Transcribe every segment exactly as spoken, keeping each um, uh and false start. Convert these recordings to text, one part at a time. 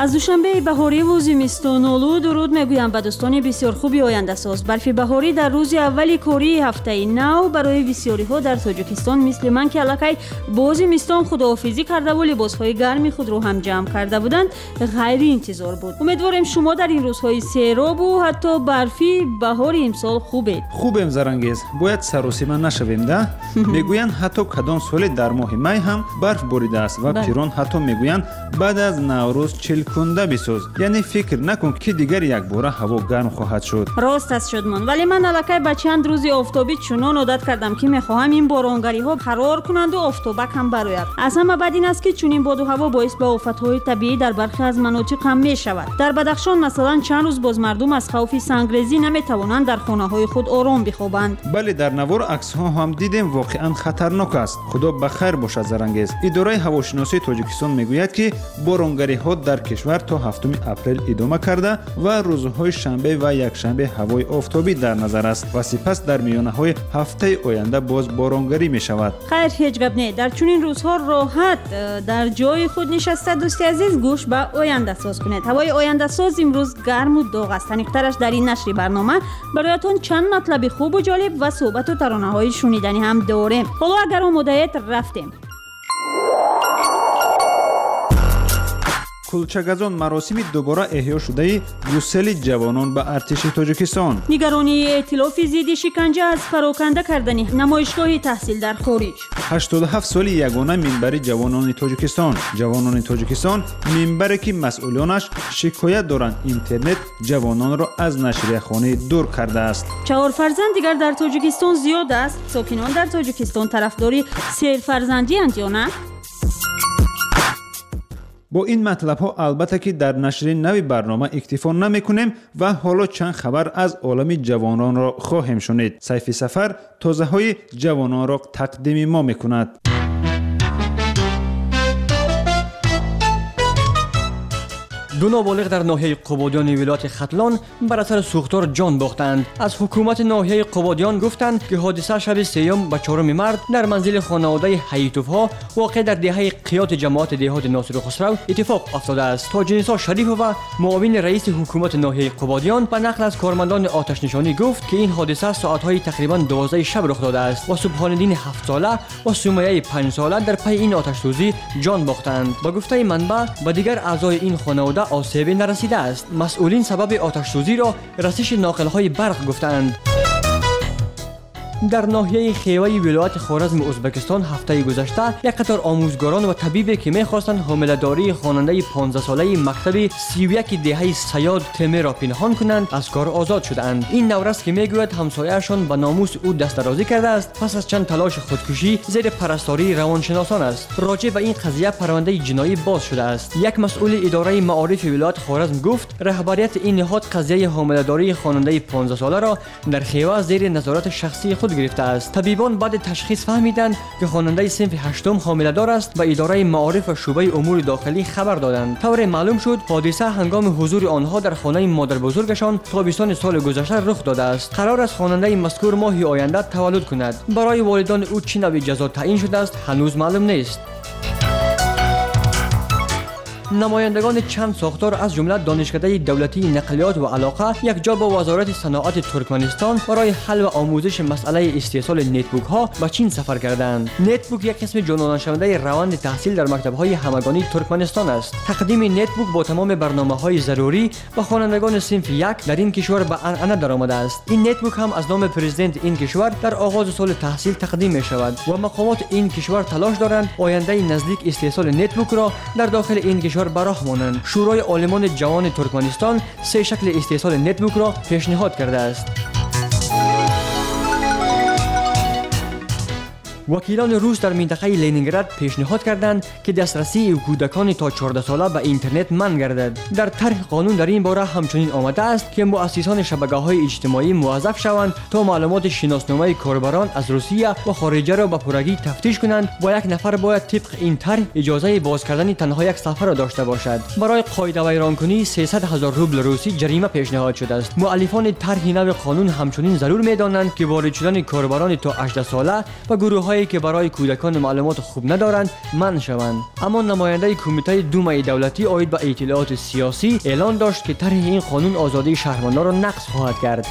از دوشنبه بهاری و زمستان آلو درود میگویم به دوستان بسیار خوبی آینده ساز. برف بهاری در روز اولی کاری هفته نو برای بسیاری ها در تاجیکستان مثل من که الکی با زمستان خداحافظی کرده و لباسهای گرمی خود رو هم جمع کرده بودند غیر انتظار بود. امیدوارم شما در این روزهای سیراب و حتی برفی بهاری امسال خوبه. خوبم زرانگیز. باید سر و سیما نشویم ده. میگویند حتی کدام سال در ماه می هم برف بریده است و پیران حتی میگویند بعد از نوروز چل کنده بساز. یعنی فکر نکن که دیگر یک باره هوا گرم خواهد شد. راست است شدمان، ولی من الکی به چند روز آفتابی چنان عادت کردم که میخواهم این بارانگری ها قرار کنند و آفتابک هم براید. از همه بد این است که چنین باد و هوا باعث به آفتهای طبیعی در برخی از مناطق هم میشود. در بدخشان مثلا چند روز باز مردم از خوف سنگریزی نمیتوانند در خانه های خود آرام بخوابند. بله، در نوار عکس ها هم دیدیم واقعا خطرناک است. خدا بخیر باشد زرانگیز. اداره هواشناسی تاجیکستان میگوید که بارانگری ها در کشور تا هفتم اپریل ادامه کرده و روزهای شنبه و یکشنبه هوای آفتابی در نظر است و سپس در میانه های هفته آینده باز بارانگری می شود. خیر، هیچ گپ نه. در چنین روزها راحت در جای خود نشسته دوستی عزیز گوش به آینده ساز کنید. هوای آینده ساز امروز گرم و داغ است. تنیقترش در این نشر برنامه برایتان چند مطلب خوب و جالب و صحبت و ترانه های شنیدنی هم داریم. حالا اگر آماده‌اید رفتیم. کلچگازان مراسمی دوباره احیا شده گسیل جوانان به ارتش تاجیکستان. نگرانی ائتلاف ضد شکنجه از پراکنده کردن نمایشگاه تحصیل در خارج. هشتاد و هفت سالی یگانه منبر جوانان تاجیکستان. جوانان تاجیکستان منبری که مسئولانش شکایت دارند اینترنت جوانان را از نشریه‌خانه دور کرده است. چهار فرزند دیگر در تاجیکستان زیاد است. ساکنان در تاجیکستان طرفداری سه فرزندی اند یا نه؟ با این مطلب ها البته که در نشر نوی برنامه اکتفا نمی کنیم و حالا چند خبر از عالم جوانان را خواهیم شنید. سیف سفر تازه های جوانان را تقدیم ما می کند. دو نابالغ در ناحیه قبادیان ولایت ختلان بر اثر سوختار جان باختند. از حکومت ناحیه قبادیان گفتند که حادثه شب سیام و چهارم مرد در منزل خانواده حیتوف‌ها واقع در دهه قیات جماعت دهات ناصر خسرو اتفاق افتاده است. تاج‌نسا شریف و معاون رئیس حکومت ناحیه قبادیان به نقل از کارمندان آتش نشانی گفت که این حادثه ساعت‌های تقریباً دوازده شب رخ داده است و سبحان‌الدین هفت ساله و سمیه پنج ساله در پی این آتش سوزی جان باختند. با گفته منبع و دیگر اعضای این خانواده آسیبی نرسیده است. مسئولین سبب آتش سوزی را رسش ناقل‌های برق گفتند. در ناحیه خیوه ولایت خوارزم ازبکستان هفته گذشته یک قطار آموزگاران و طبیبی که می‌خواستند حامله‌داری خواننده پانزده ساله مکتب سی و یک دهه سیاد تمه را پنهان کنند از کار آزاد شدند. این نورست که میگوید همسایه‌شان به ناموس او دست درازی کرده است پس از چند تلاش خودکشی زیر پرستاری روانشناسان است. راجع به این قضیه پرونده جنایی باز شده است. یک مسئول اداره معارف ولایت خوارزم گفت رهبریت این نهاد قضیه حامله‌داری خواننده پانزده ساله را در خیوه زیر نظارت شخصی خود گرفته است. طبیبان بعد تشخیص فهمیدند که خواننده صنف هشتم حامله‌دار است و اداره معارف و شعبه امور داخلی خبر دادند. طور معلوم شد حادثه هنگام حضور آنها در خانه مادر بزرگشان تابستان سال گذشته رخ داده است. قرار است خواننده مذکور ماه آینده تولد کند. برای والدان او چه نوع جزا تعیین شده است هنوز معلوم نیست. نمایندگان چند ساختار از جمله دانشکده دولتی نقلیات و علاقه یک جا با وزارت صنعت ترکمنستان برای حل و آموزش مسئله استیصال نتبوک ها به چین سفر کردند. نتبوک یک قسم جانورانشونده روند تحصیل در مکتب های همگانی ترکمنستان است. تقدیم نتبوک با تمام برنامه های ضروری به خوانندگان صنف یک در این کشور به عنعنه درآمده است. این نتبوک هم از نام پرزیدنت این کشور در آغاز سال تحصیل تقدیم می شود و مقامات این کشور تلاش دارند آینده نزدیک استیصال نتبوک را در داخل این کشور براه مانند. شورای عالمان جوان ترکمنستان سه شکل استیصال نتبوک را پیشنهاد کرده است. وکیلان روس در منطقه لنینگراد پیشنهاد کردند که دسترسی کودکان تا چهارده ساله به اینترنت منع گردد. در طرح قانون در این باره همچنین آمده است که مؤسسان شبکه‌های اجتماعی موظف شوند تا معلومات شناسنامه کاربران از روسیه و خارجه را به پرگی تفتیش کنند و یک نفر باید طبق این طرح اجازه باز کردن تنها یک صفحه را داشته باشد. برای قاعده ویرانکنی سیصد هزار روبل روسی جریمه پیشنهاد شده است. مؤلفان طرح نو قانون همچنین ضرور می‌دانند که وارد شدن کاربران تا هجده ساله و گروه هایی که برای کودکان معلومات خوب ندارند منع شوند. اما نماینده کمیته دومای دولتی عاید به اطلاعات سیاسی اعلان داشت که طرح این قانون آزادی شهروندان را نقض خواهد کرد.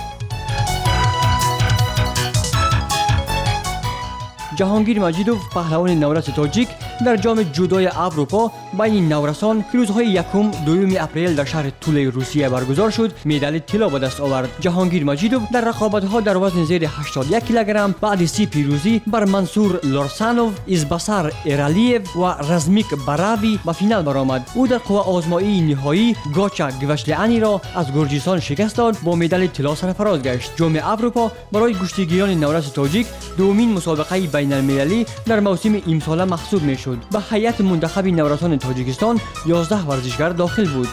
جهانگیر مجیدوف پهلوان نورس تاجیک در جام جودوی اروپا بین نورسان که روزهای یکم دوم اپریل در شهر توله روسیه برگزار شد مدال طلا به دست آورد. جهانگیر مجیدوف در رقابت‌ها در وزن زیر هشتاد و یک کیلوگرم بعد سی پیروزی بر منصور لارسانوف، ایزباسار ایرالیف و رزمیک براوی به فینال برآمد. او در قوه آزمایی نهایی گاچا گوشلیانی را از گرجستان شکست داد، با مدال طلا سرفراز گشت. جام اروپا برای کشتیگیران نورس تاجیک دومین مسابقه بین المللی در موسم امسال محسوب میشد. به هیئت منتخب نورسان تاجیکستان یازده ورزشگر داخل بود.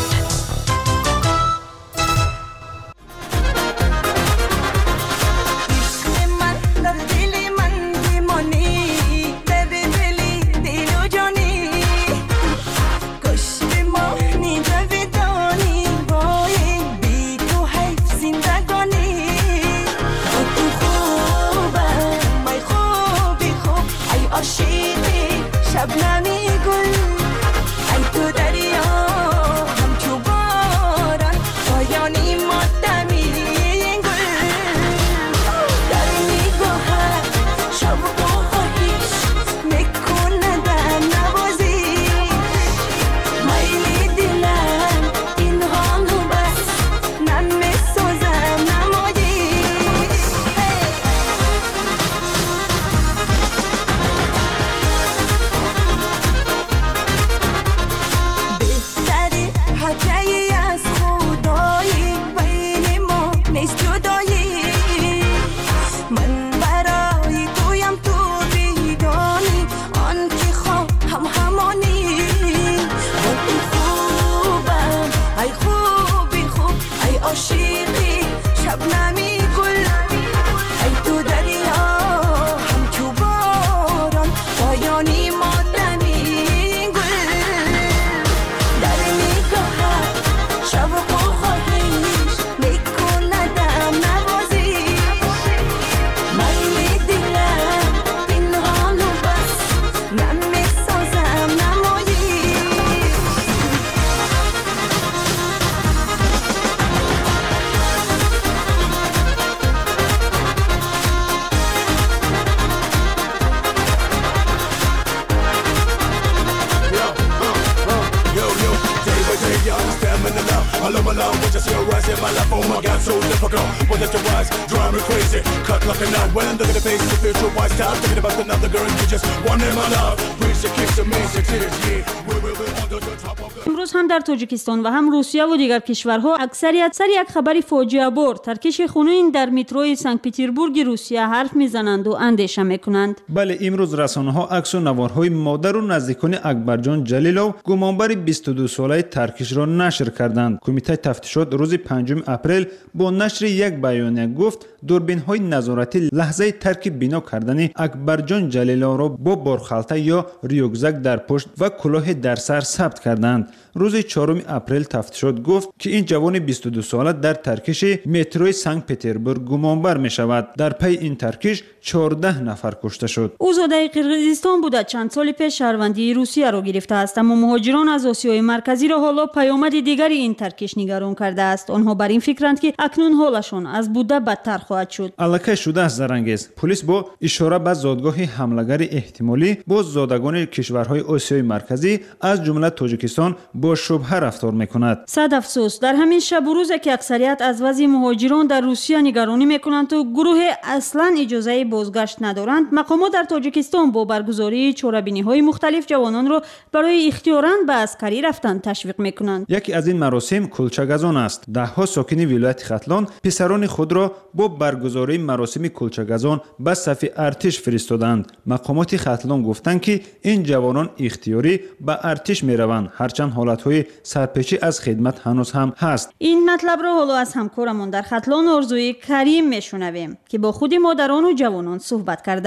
امروز هم در تاجیکستان و هم روسیه و دیگر کشورها اکثریت سر یک خبر فاجعه بار ترکش خونین در متروی سنت پترزبورگ روسیه حرف میزنند و اندیشه میکنند. بله، امروز رسانه‌ها عکس و نوارهای مادر و نزدیکان اکبرجان جلیلوف گمانبر بیست و دو ساله ترکش را نشر کردند. کمیته تفتیشات روز پنجم اپریل با نشر یک بیانیه گفت دوربین‌های نظارتی لحظه ترک بینا کردن اکبرجان جلیلوف را با بارخالته یا ریوکزک در پشت و کلاه در سر ثبت کردند. روز چهارم اپریل تفتیشات گفت که این جوان بیست و دو ساله در ترکش متروی سنت پترزبورگ گمانبر می شود. در پی این ترکش چهارده نفر کشته شد. او زاده قرقیزستان بوده، چند سال پیش شهروندی روسیه را گرفته است، اما مهاجران از آسیای مرکزی را حالا پیامد دیگری این ترکش نگران کرده است. آنها بر این فکرند که اکنون حالشان از بوده بدتر خواهد شد. الکی شده است زرانگیز. پلیس با اشاره به زادگاه حمله‌گر احتمالی با زادگان کشورهای آسیای مرکزی از جمله تاجیکستان با شبهه رفتار میکند. صد افسوس، در همین شب و روز که اکثریت از وضع مهاجران در روسیه نگرانی میکنند و گروه اصلا اجازه بازگشت ندارند، مقامات در تاجیکستان با برگزاری چاره‌بینی‌های مختلف جوانان را برای اختیاراً به عسکری رفتن تشویق میکنند. یکی از این مراسم کلچگزان است. دهها ساکن ولایت ختلان پسران خود را با برگزاری مراسم کلچگزان به صف ارتش فرستادند. مقامات ختلان گفتند که این جوانان اختیاری به ارتش میروند، هرچند حالت‌های سرپیچی از خدمت هنوز هم هست. این مطلب را حالا از همکارمون در ختلان آرزوی کریم میشنویم که با خود مادران و جوانان صحبت کرده است.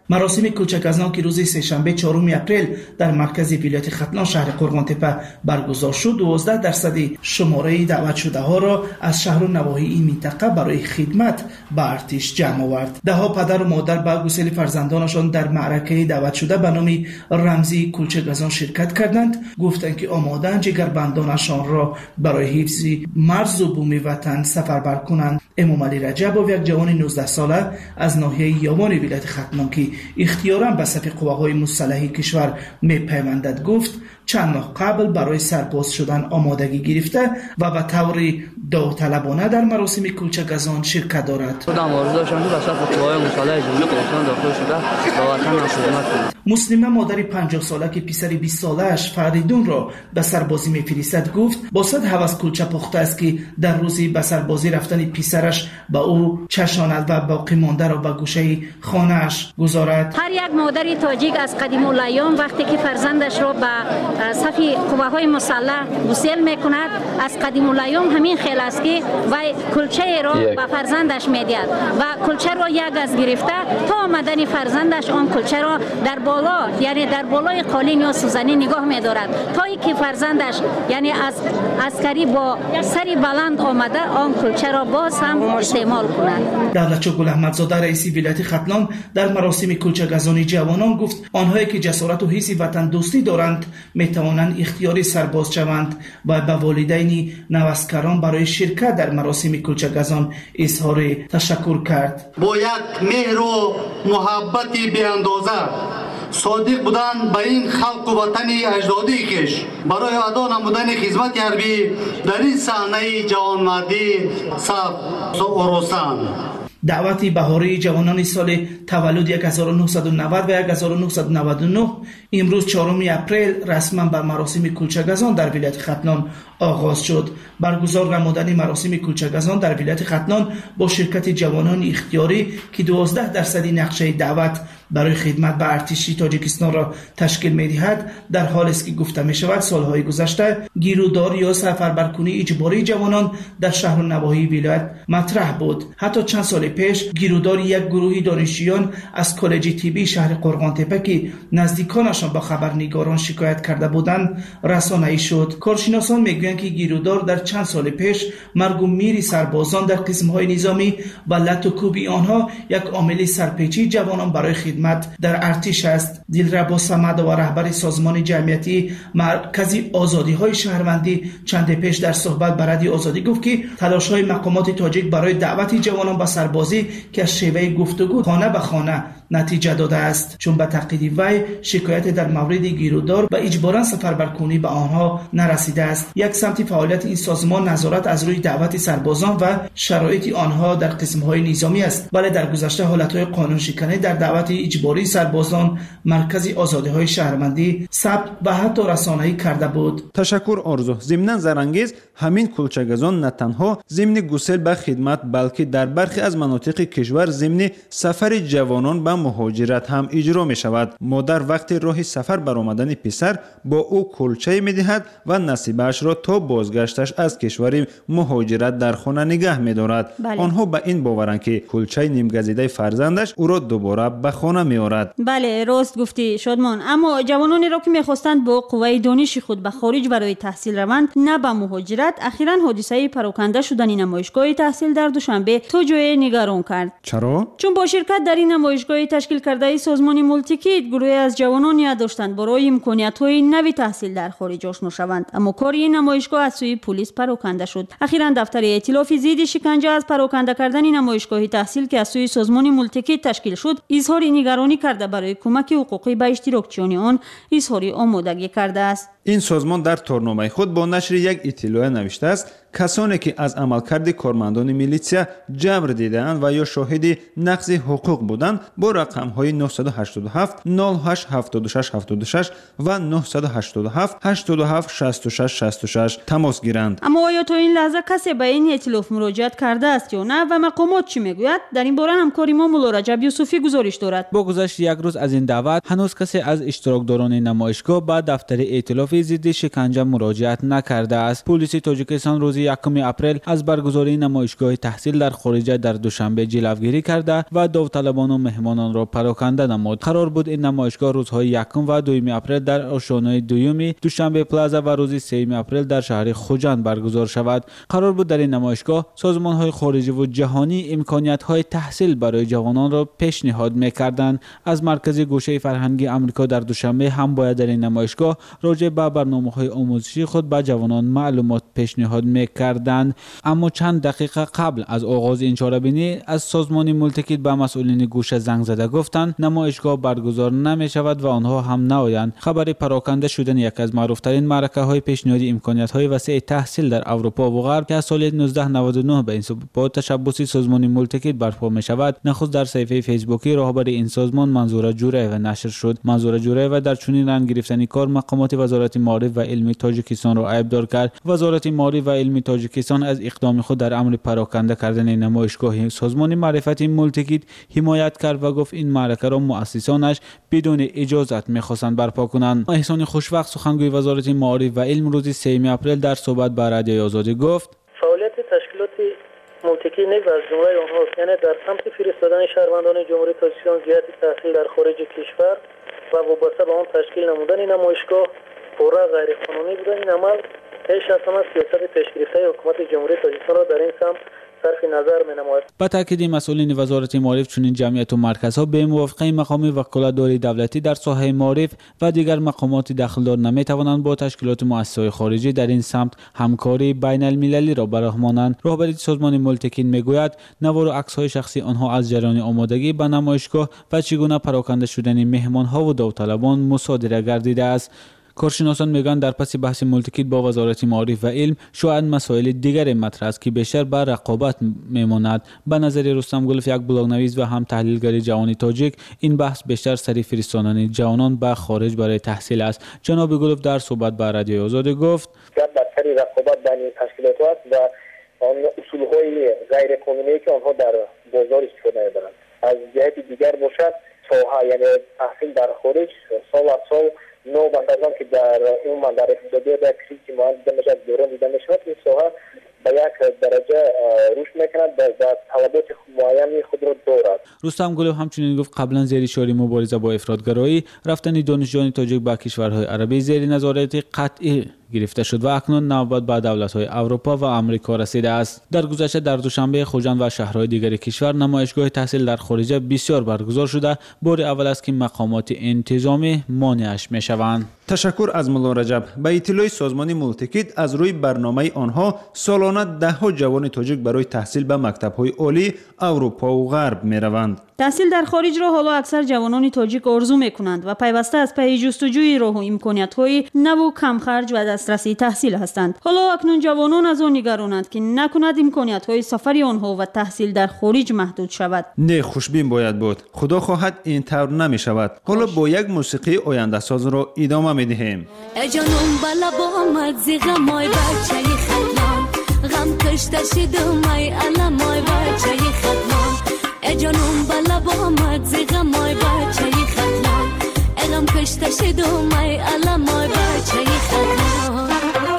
مراسم کوچکازان که روز سه‌شنبه چهارم اپریل در مرکز ولایت ختلان شهر قرغان‌تپه برگزار شد، دوازده درصد شماره دعوت شده ها را از شهر و نواحی این منطقه برای خدمت به ارتش جمع آورد. ده ها پدر و مادر به گسیل فرزندانشان در معرکه دعوت شده به نام رمزی کوچکازان شرکت کردند. گفتند که آماده‌اند جگربندانشان را برای حفظ مرز و بوم وطن سفربر کنند. امام علی رجب، یک جوان نوزده ساله از ناحیه یامان ولایت ختلان که اختیاراً به صف قواهای مسلح کشور می‌پیوندد، گفت چند ماه قبل برای سرباز شدن آمادگی گرفته و به طور داوطلبانه در مراسم کوچکازان شرکت دارد. خودم آرزو داشتم که به صف قواهای مسلح جمهوری اسلامی داخل شده به وطن خدمت کنم. مسلمه مادر پنجاه ساله که پسر بیست ساله‌اش فریدون را به سربازی می‌فرستد، گفت با صد هوس کلچه پخته است که در روزی به سربازی رفتن پسرش به او چشاند و باقی مانده را به گوشه خانه‌اش گذارد. هر یک مادر تاجیک از قدیم الایام وقتی که فرزندش را به صف قواهای مسلح گسیل میکند، از قدیم الایام همین خیل است که و کلچه را به فرزندش میدهد و کلچه را یک از گرفته تا آمدن فرزندش آن کلچه را در بالا، یعنی در بالای قالین یا سوزنی نگاه می‌دارد تا اینکه فرزندش یعنی از عسکری با سری بلند آمده آن کلچه را باز هم استعمال کند. دولتچو گل احمدزاده رئیس ولایت ختلان در مراسم کوچکازانی جوانان گفت آنهایی که جسارت و حس وطن دوستی دارند میتوانند اختیاری سرباز شوند و به والدین نوسکران برای شرکت در مراسم کوچکازان اظهار تشکر کرد. با یک مهر و محبتی بی‌اندازه صادق بودن به این خلق و وطن اجدادی کش برای ادا نمودن خدمت حربی در این صحنه جوانمردی صف ارستند. دعوت بهاری جوانان سال تولد هزار و نهصد و نود و هزار و نهصد و نود و نه امروز چهارم اپریل رسما بر مراسم کوچکازان در ولایت ختلان آغاز شد. برگزار نمودن مراسم کوچکازان در ولایت ختلان با شرکت جوانان اختیاری که دوازده درصد نقشه دعوت برای خدمت به ارتش تاجیکستان را تشکیل می‌دهد در حالی است که گفته می‌شود سالهای گذشته گیرودار یا سفربرکنی اجباری جوانان در شهر و نواحی ولایت مطرح بود. حتی چند سال پیش گیرودار یک گروه دانشجویان از کالج طبی شهر قرغان‌تپه که نزدیکانشان با خبرنگاران شکایت کرده بودند رسانه‌ای شد. کارشناسان میگویند که گیرودار در چند سال پیش مرگ و میر سربازان در قسم‌های نظامی و لط و کوب آنها یک عامل سرپیچی جوانان برای خدمت در ارتش است. دلربا صمد و رهبر سازمان جمعیتی مرکزی آزادی‌های شهروندی چند پیش در صحبت با رادیو آزادی گفت که تلاش‌های مقامات تاجیک برای دعوت جوانان به سربازی که از شیوه گفتگو خانه به خانه نتیجه داده است، چون به تقلید وی شکایت در مورد گیرودار و اجباراً سفربرکنی به آنها نرسیده است. یک سمت فعالیت این سازمان نظارت از روی دعوت سربازان و شرایط آنها در قسم‌های نظامی است، ولی در گذشته حالت‌های قانون شکنی در دعوت اجباری سربازان مرکزی آزادی‌های شهروندی ثبت و حتی رسانه‌ای کرده بود. تشکر آرزو. ضمناً زرانگیز همین کوچکازان نه تنها ضمن گسیل به خدمت بلکه در برخی از مناطق کشور ضمن سفر جوانان به مهاجرت هم اجرا می شود. مادر وقتی راه سفر برآمدن پسر با او کلچه می دهد و نصیبش را تا بازگشتش از کشور مهاجرت در خانه نگه می دارد. بله. آنها به این باورند که کلچه نیمگزیده فرزندش او را دوباره به خانه می آورد. بله راست گفتی شادمان. اما جوانانی را که می‌خواستند با قوه دانش خود به خارج برای تحصیل روند نه به مهاجرت، اخیراً حادثه پراکنده شدن نمایشگاه تحصیل در دوشنبه تو جای نگران کرد. چرا؟ چون با شرکت در این نمایشگاه تشکیل کرده سازمان مولتیکیت گروهی از جوانانی داشتند برای امکانیت‌های نوی تحصیل در خارج آشنا شوند، اما کار این نمایشگاه از سوی پلیس پراکنده شد. اخیراً دفتر ائتلاف ضد شکنجه از پراکنده کردن نمایشگاه تحصیل که از سوی سازمان مولتیکیت تشکیل شد اظهار نگرانی کرده برای کمک حقوقی به اشتراکچیان آن اظهار آمادگی کرده است. این سازمان در تورنامه خود با نشر یک اطلاع نوشته است کسانی که از عملکرد کارمندان میلیسیا جبر دیده‌اند و یا شاهد نقض حقوق بودند با رقم‌های نه هشت هفت نه هشت هفت شش هفت شش و نه هشت هفت هشت هفت شش شش شش شش تماس گیرند. اما آیا تا این لحظه کسی به این ائتلاف مراجعت کرده است یا نه و مقامات چی میگوید؟ در این باره همکار ما مولا رجب یوسفی گزارش دارد. با گذشت یک روز از این دعوت هنوز کسی از اشتراکداران نمایشگاه به دفتر ائتلاف اضافی ضد شکنجه مراجعت نکرده است. پلیس تاجیکستان روز یکم اپریل از برگزاری نمایشگاه تحصیل در خارجه در دوشنبه جلوگیری کرده و داوطلبان و مهمانان را پراکنده نمود. قرار بود این نمایشگاه روزهای یکم و دوم اپریل در آشیانه دومی دوشنبه پلازا و روز سوم اپریل در شهر خوجند برگزار شود. قرار بود در این نمایشگاه سازمان‌های خارجی و جهانی امکانیت‌های تحصیل برای جوانان را پیشنهاد می‌کردند. از مرکز گوشه فرهنگی آمریکا در دوشنبه هم باید در این نمایشگاه راجع به برنامه‌های آموزشی خود به جوانان معلومات پیشنهاد می‌کردند. اما چند دقیقه قبل از آغاز این چاره‌بینی از سازمان ملتکی به مسئولین گوشه زنگ زده گفتند نمایشگاه برگزار نمی‌شود و آنها هم نآیند. خبر پراکنده شدن یک از معروف‌ترین معرکه‌های پیشنهادی امکانیت‌های وسیع تحصیل در اروپا و غرب که از سال نوزده نود و نه به این با تشبثی سازمان ملتکی برپا می‌شود نخست در صفحه فیسبوکی راهبر این سازمان منظور جوره و نشر شد. منظور جوره و در چنین رنگ گرفتنی کار مقامات وزارت معارف و علم تاجیکستان را عیبدار کرد. وزارت معارف و علم تاجیکستان از اقدام خود در امر پراکنده کردن نمایشگاه سازمان معرفتی ملتکی حمایت کرد و گفت این معرکه را مؤسسانش بدون اجازت می‌خواستند برپا کنند. احسان خوشوقت سخنگوی وزارت معارف و علم روز سوم اپریل در صحبت با رادیوی آزادی گفت فعالیت تشکیلات ملتکی نیز از جمله آنهاست، یعنی در سمت فرستادن شهروندان جمهوری تاجیکستان زیارت تحصیل در خارج کشور و وابسته به آن تشکیل نمودن نمایشگاه پورا غیر قانونی بوده. این عمل پیش از همه سیاست پیشگرفته حکومت جمهوری تاجیکستان را در این سمت صرف نظر می‌نماید. با تاکید مسئولین وزارت معارف چنین جمعیت و مرکزها به موافقه مقام وکالت‌داری دولتی در ساحه معارف و دیگر مقامات دخلدار نمی‌توانند با تشکیلات مؤسسه‌های خارجی در این سمت همکاری بین المللی را برآورند. راهبر سازمان ملتکین میگوید نوار و عکس‌های شخصی آنها از جریان آمادگی به نمایشگاه و چگونه پراکنده شدن مهمان‌ها و داوطلبان مصادره گردیده است. کارشناسان میگن در پس بحث ملتکی با وزارت معارف و علم شاید مسائل دیگر مطرح است که بیشتر بر رقابت میماند. به نظر رستم گلف، یک بلاگنویس و هم تحلیلگر جوانی تاجیک، این بحث بیشتر سری فرستادن جوانان به خارج برای تحصیل است. جناب گلف در صحبت با رادیوی آزادی گفت در سری رقابت بین تشکیلات است و آن اصولهای غیر قانونی که آنها در بازار استفاده می‌برند. از جهت دیگر باشد ساحه یعنی تحصیل در خارج سال از سال نو بندازان که در این منظر اقتصادی در کسی که ما دیده میشد دوران دیده میشد این ساحه به یک درجه رشد میکند و طلبات معینی خود را دارد. رستم گلف همچنین گفت قبلا زیر اشاره مبارزه با افراطگرایی رفتن دانشجویان تاجیک به کشورهای عربی زیر نظارت قطعی گرفته شد و اکنون نوبت به دولت‌های اروپا و آمریکا رسیده است. در گذشته در دوشنبه خوجند و شهرهای دیگر کشور نمایشگاه تحصیل در خارجه بسیار برگزار شده. بار اول است که مقامات انتظامی مانعش میشوند. تشکر از ملا رجب. به اطلاع سازمان ملتکی از روی برنامه آنها سالانه ده ها جوان تاجیک برای تحصیل به مکتب‌های عالی اروپا و غرب میروند. تحصیل در خارج را حالا اکثر جوانان تاجیک آرزو میکنند و پیوسته از پی جستجوی راه و امکانیت‌های نو و کم خرج و دسترسی تحصیل هستند. حالا اکنون جوانان از آن نگرانند که نکند امکانیت‌های سفر آنها و تحصیل در خارج محدود شود. نه، خوشبین باید بود. خدا خواهد این طور نمی شود. حالا با یک موسیقی آینده ساز را ادامه می‌دهیم. ای جانم بالا با مزی غمای بچه خدلان غم کشته شدم ای علمای بچه خدلان ای جانم بالا با مزی غمای بچه خدلان ای غم کشته شدم ای علمای بچه خدلان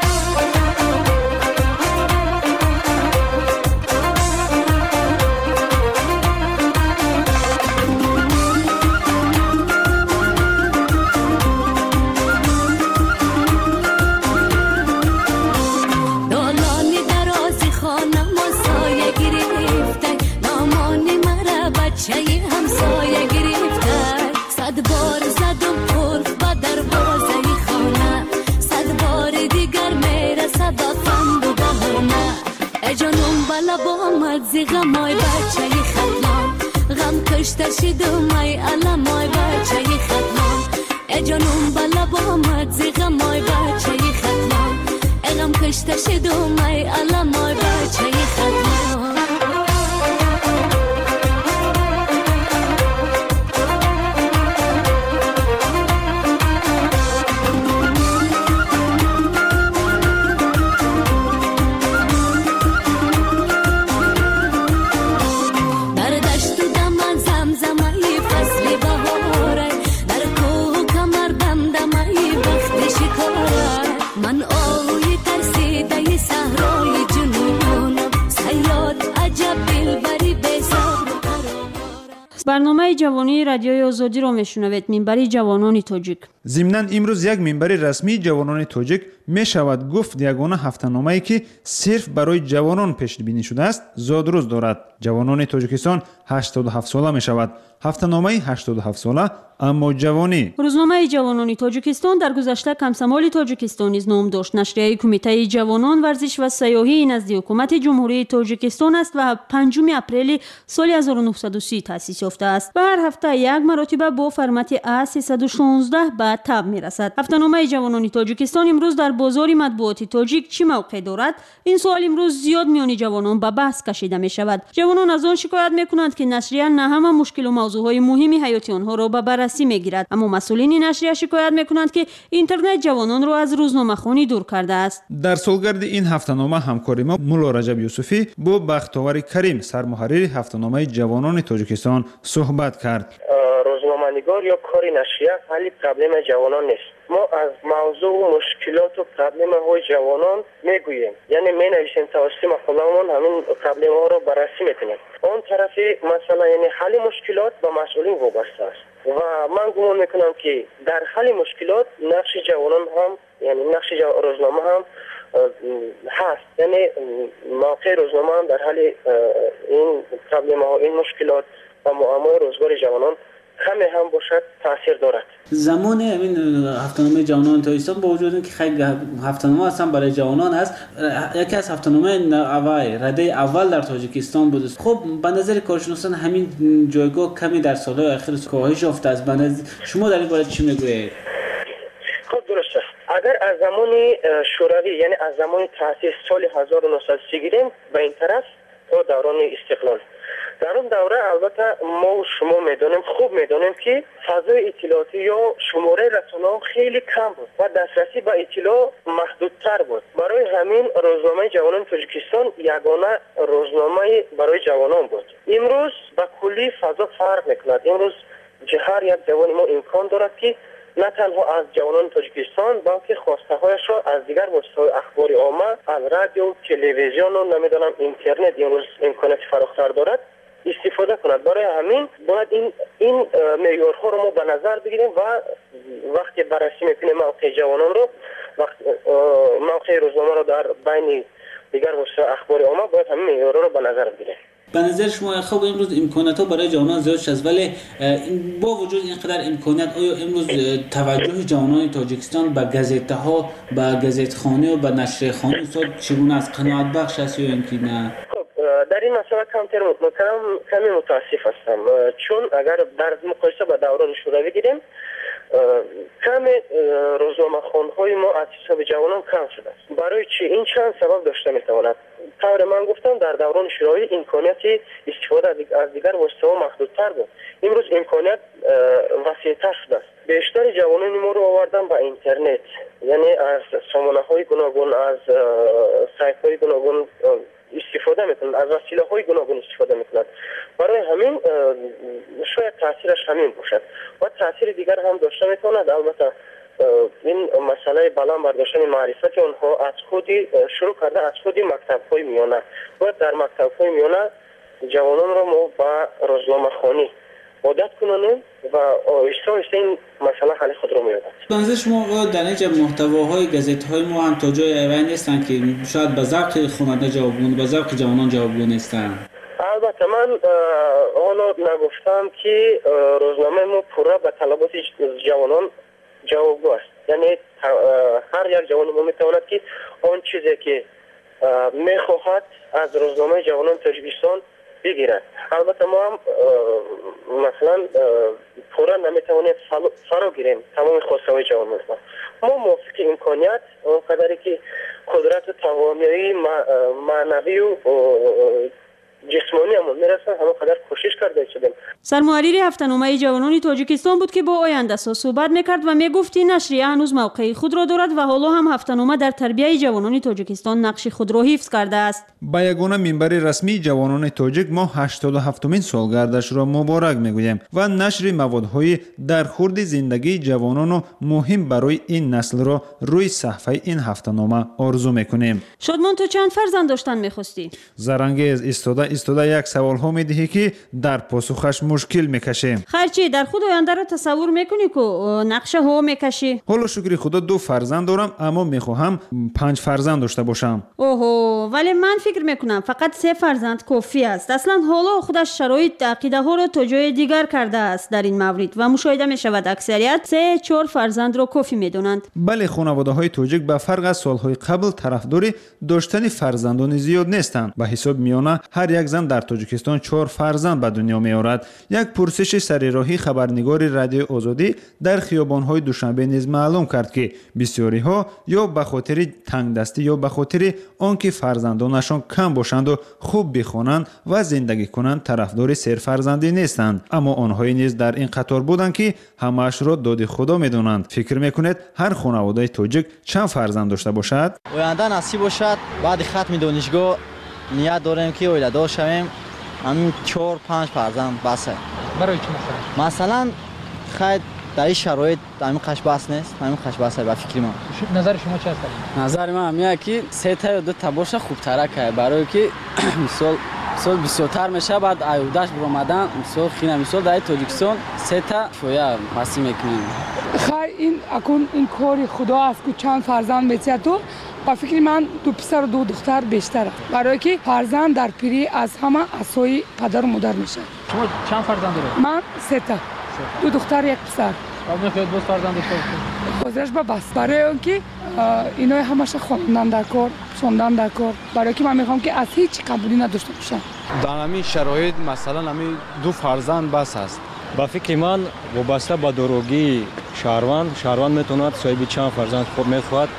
چه همسایه گرفته صد بار زدم قلف با دروازه خانه صد بار دیگر میره صدا فند و بهانه ای جانم بالا با مزی غمای بچه خدلان غم کشته شدم ای علمای بچه خدلان ای جانم بالا با مزی غمای بچه خدلان ای غم کشته شدم ای علمای بچه خدلان در کوه کمر دم دمایی وقت شکاره برنامه جوانی رادیوی آزادی را میشنوید. منبر جوانان تاجیک. ضمناً امروز یک منبر رسمی جوانان تاجیک می شود گفت یگانه هفته‌نامه‌ای که صرف برای جوانان پیش بینی شده است زادروز دارد. جوانان تاجیکستان هشتاد و هفت ساله می شود. هفته‌نامه هشتاد و هفت ساله اما جوانی. روزنامه جوانان تاجیکستان در گذشته کمسمال تاجیکستان نیز نام داشت. نشریه کمیته جوانان ورزش و سیاحی نزد حکومت جمهوری تاجیکستان است و پنجم اپریل سال هزار و نهصد و سی تأسیس یافته است و هر هفته یک مرتبه با فرمت ا سیصد و شانزده به تب میرسد. هفته‌نامه جوانان تاجیکستان امروز در بازار مطبوعات تاجیک چه موقع دارد؟ این سوال امروز زیاد میان جوانان به بحث کشیده می شود. جوانان از آن شکایت میکنند که نشریه نه همه مشکل و موضوعهای مهم حیاتی آنها را به بررسی میگیرد، اما مسئولین نشریه شکایت میکنند که اینترنت جوانان را از روزنامه‌خوانی دور کرده است. در سالگرد این هفته‌نامه همکار ما مولا رجب یوسفی با بختیار کریم سرمحرر هفته‌نامه جوانان تاجیکستان صحبت کرد. روزنامه‌نگار یا کاری نشریه حل پرابلم جوانان نیست. ما از موضوع و مشکلات و پرابلم‌های جوانان میگوییم، یعنی می نویسیم توسط مقاله‌مون همین پرابلم‌ها رو بررسی میکنیم. اون طرفی مثلا یعنی حل مشکلات با مسئولین وابسته است و من گمان میکنم که در حل مشکلات نقش جوانان هم یعنی نقش روزنامه هم هست، یعنی موقع روزنامه هم در حل این پرابلم‌ها این مشکلات و معمای روزگار جوانان کمی هم باشد تاثیر دارد. زمان همین هفته‌نامه جوانان تاجیکستان با وجود اینکه خیلی هفته‌نامه اصلا برای جوانان است، یکی از هفته‌نامه اول رده اول در تاجیکستان بود. خب به نظر کارشناسان همین جایگاه کمی در سالهای اخیر کاهش یافته است. به نظر شما در این باره چی میگویید؟ خب درست است. اگر از زمان شوروی یعنی از زمان تأسیس سال هزار و نهصد و سی گیریم به این طرف تا دوران استقلال، در اون دوره البته ما و شما میدونیم خوب میدونیم که فضای اطلاعاتی یا شماره رسانه‌ها خیلی کم بود و دسترسی به اطلاع محدودتر بود. برای همین روزنامه جوانان تاجیکستان یگانه روزنامه برای جوانان بود. امروز با کلی فضا فرق میکند. امروز هر یک جوان ما امکان دارد که نه تنها از جوانان تاجیکستان بلکه خواسته هایش را از دیگر وسایل اخباری عامه، از رادیو، تلویزیون و نمیدونم اینترنت امروز امکانات فراختر دارد استفاده کند. برای همین باید این این معیارها رو ما به نظر بگیریم و وقتی بررسی میکنیم موقع جوانان رو وقت موقع روزنامه رو در بین دیگر وسایل اخباری عامه باید همین معیارها رو به نظر بگیریم. به نظر شما خب امروز امکانات ها برای جوانان زیاد شد، ولی با وجود اینقدر امکانات آیا امروز توجه جوانان تاجیکستان به گزیته ها، به گزیت خانه و به نشریه خانه استاد چگونه است؟ قناعت بخش است یا اینکه نه؟ در این مسئله کمتر متهم کمی متاسف هستم، چون اگر در مقایسه با دوران شوروی گیریم کم روزنامه خوان‌های ما از حساب جوانان کم شده است. برای چی؟ این چند سبب داشته میتواند. طور من گفتم در دوران شوروی امکانات استفاده از دیگر وسایل محدودتر بود. امروز امکانات وسیع‌تر شده است. بیشتر جوانان ما رو آوردن با اینترنت، یعنی از سامانه‌های گوناگون، از سایت‌های گوناگون استفاده میکنند، از وسیله‌های گوناگون استفاده میکنند. برای همین شاید تاثیرش همین باشد و تاثیر دیگر هم داشته میتواند. البته این مسئله بالا برداشتن معرفت اونها از خودی شروع کرده از خودی مکتب‌های میانه و در مکتب‌های میانه جوانان را ما با روزنامه خوانی عادت کنانیم و آهسته آهسته این مسئله حل خود را می‌یابد. به نظر شما در اینجا محتواهای گزیت‌های ما هم تا جای اولی نیستن که شاید به ذوق خواننده جوابگو، به ذوق جوانان جوابگو نیستن؟ البته من آنو نگفتم که روزنامه ما پورا به طلبات جوانان جوابگو است. یعنی هر یک جوان ما میتواند که آن چیزی که میخواهد از روزنامه جوانان تاجیکستان بگیرد. البته ما هم مثلا پورا نمیتوانیم فرا گیریم تمام خواسته های جوانان. ما موافق امکانیت اونقدری که قدرت و توانایی معنوی و جسمانی همون میرسن همون قدر کوشش کرده شدیم. سرمحرر هفته‌نامه جوانان تاجیکستان بود که با آینده سا صحبت میکرد و میگفت این نشریه هنوز موقع خود را دارد و حالا هم هفته‌نامه در تربیت جوانان تاجیکستان نقش خود را حفظ کرده است. با یگانه منبر رسمی جوانان تاجیک ما هشتاد و هفتمین سالگردش را مبارک میگوییم و نشر موادهای در خورد زندگی جوانان و مهم برای این نسل را روی صفحه این هفته‌نامه آرزو میکنیم. شادمان تو چند فرزند داشتن میخواستی؟ زرانگیز، استاده، ایستاده یک سوال ها میدهی که در پاسخش مشکل میکشیم. خرچی در خود آینده را تصور میکنی که نقشه ها میکشی؟ حالا شکر خدا دو فرزند دارم اما میخواهم پنج فرزند داشته باشم. اوه ولی من فکر میکنم فقط سه فرزند کافی است. اصلا حالا خودش شرایط عقیده ها را تا جای دیگر کرده است در این مورد و مشاهده می شود اکثریت سه چهار فرزند را کافی میدونند. بله خانواده های توجیک به فرق از سالهای قبل طرفدار داشتن فرزندان زیاد نیستند. به حساب میانه هر یک زن در تاجیکستان چهار فرزند به دنیا میآورد. یک پرسش سریراهی خبرنگار رادیو آزادی در خیابان های دوشنبه نیز معلوم کرد که بسیاری ها یا به خاطر تنگدستی یا به خاطر آنکه فرزندانشان کم باشند و خوب بخوانند و زندگی کنند طرفدار سه فرزندی نیستند. اما آنها نیز در این قطار بودند که همه‌اش را داد خدا میدونند. فکر میکنید هر خانواده توجیک چند فرزند داشته باشد؟ آینده نصیب باشد بعد ختم دانشگاه نیت داریم که اولیدار شویم. همین چهار پنج فرزند بسه. برای چی مثلا؟ مثلا خیلی در این شرایط همین قش بس نیست. همین قش بسه به فکر من. نظر شما چی است؟ نظر من میگه که سه تا یا دو تا باشه خوب تره که برای که مثال مثال بسیارتر میشه بعد ایوداش برآمدن مثال خیلی مثال در تاجیکستان سه تا شویا واسه میکنیم. خیر این اکون این کاری خدا است که چند فرزند میشه تو با فکر من دو پسر و دو دختر بیشتره برای که فرزند در پیری از همه اسای پدر و مادر میشه. شما چند فرزند دارید؟ من سه تا. دو دختر یک پسر. آب میخواید دو فرزند داشته باشید؟ خودش با بس برای اینکه اینا همش خواندن در کار، خوندن در کار برای که من میخوام که از هیچ قبولی نداشته باشم. در همین شرایط مثلا همین دو فرزند بس است. با فکر من وابسته به داروگی شهروند شهروند میتواند صاحب چند فرزند خود میخواهد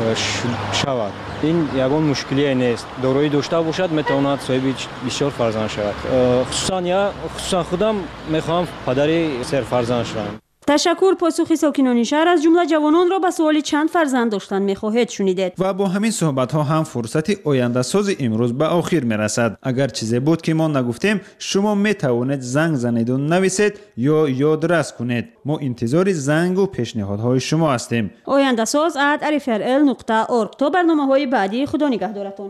شود. این یگان مشکلی نیست. دارویی داشته باشد میتواند صاحب بسیار فرزند شود. خصوصا یا خصوصا خودم میخوام پدری سه فرزند شوم. تشکر. پاسخی ساکنان شهر از جمله جوانان را به سوال چند فرزند داشتن میخواهید شنیدید. و با همین صحبت ها هم فرصت آینده ساز امروز به آخر میرسد. اگر چیزی بود که ما نگفتیم شما میتوانید زنگ زنید و نویسید یا یادرس کنید. ما انتظار زنگ و پیشنهادهای شما هستیم. آینده ساز ات الف ار ال نقطه اورگ. تا برنامه های بعدی خدا نگهدارتون.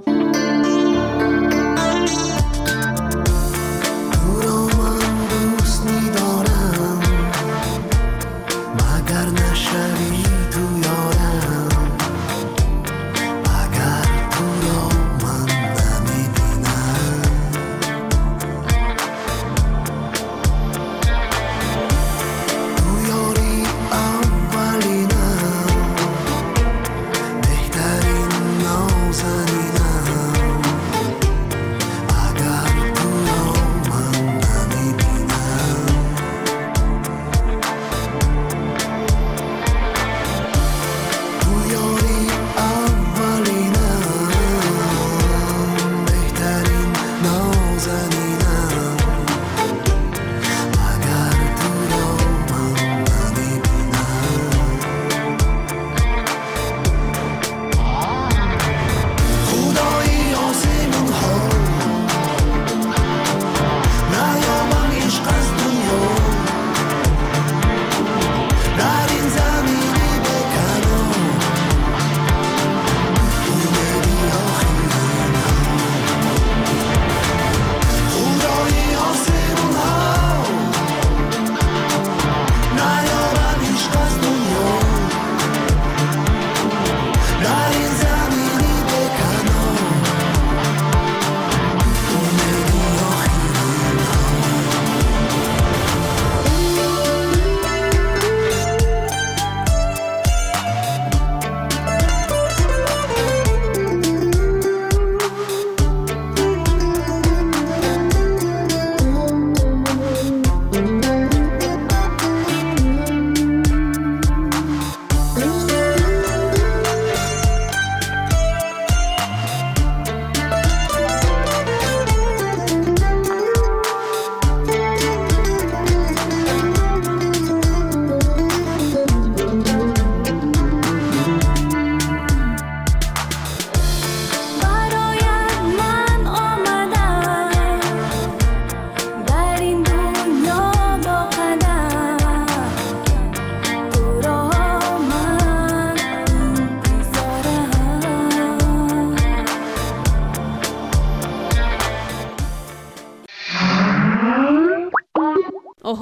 بهترین نازنینم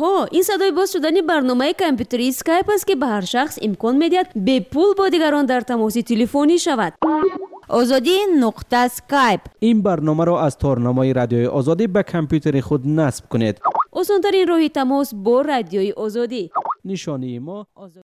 آها، این صدای باز شدن برنامه کامپیوتری اسکایپ است که به هر شخص امکان میدهد به پول با دیگران در تماس تلفنی شود. آزادی نقطه اسکایپ. این برنامه را از تارنمای رادیوی آزادی به کامپیوتر خود نصب کنید. آسان‌ترین راه تماس با رادیوی آزادی. نشانی ما